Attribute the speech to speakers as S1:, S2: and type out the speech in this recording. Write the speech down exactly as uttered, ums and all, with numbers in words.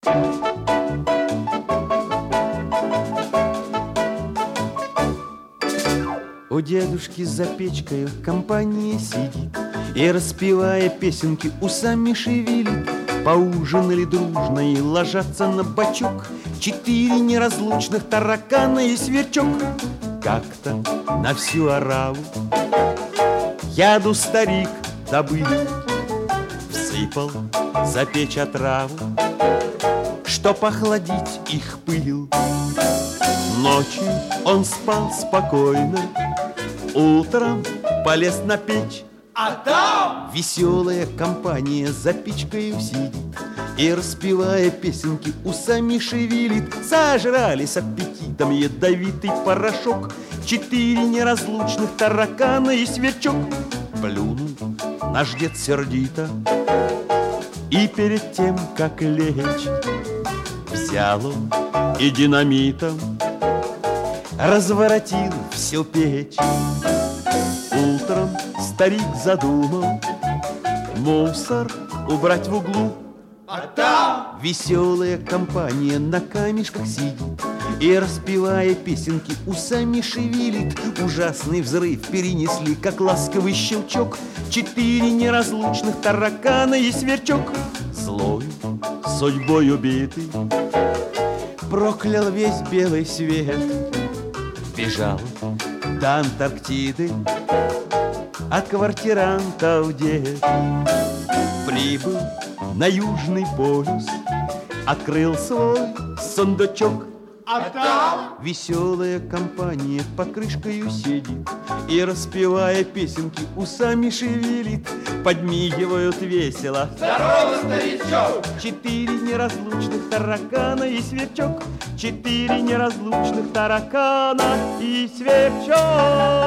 S1: У дедушки за печкой компания сидит и, распевая песенки, усами шевелит. Поужинали дружно и ложатся на бочок четыре неразлучных таракана и сверчок. Как-то на всю ораву яду старик добыл, всыпал за печь отраву, чтоб охладить их пыл. Ночью он спал спокойно, утром полез на печь,
S2: а там
S1: веселая компания за печкою сидит и, распевая песенки, усами шевелит. Сожрали с аппетитом ядовитый порошок четыре неразлучных таракана и сверчок. Плюнул наш дед сердито и перед тем, как лечь, взял он и динамитом разворотил всю печь. Утром старик задумал мусор убрать в углу,
S2: а там
S1: веселая компания на камешках сидит и, распевая песенки, усами шевелит. Ужасный взрыв перенесли, как ласковый щелчок, четыре неразлучных таракана и сверчок. Злой, судьбой убитый, проклял весь белый свет, бежал до Антарктиды от квартирантов дед. Прибыл на Южный полюс, открыл свой сундучок,
S2: а там
S1: веселая компания под крышкою сидит и, распевая песенки, усами шевелит. Подмигивают весело:
S2: здорово, старичок!
S1: четыре неразлучных таракана и сверчок, четыре неразлучных таракана и сверчок.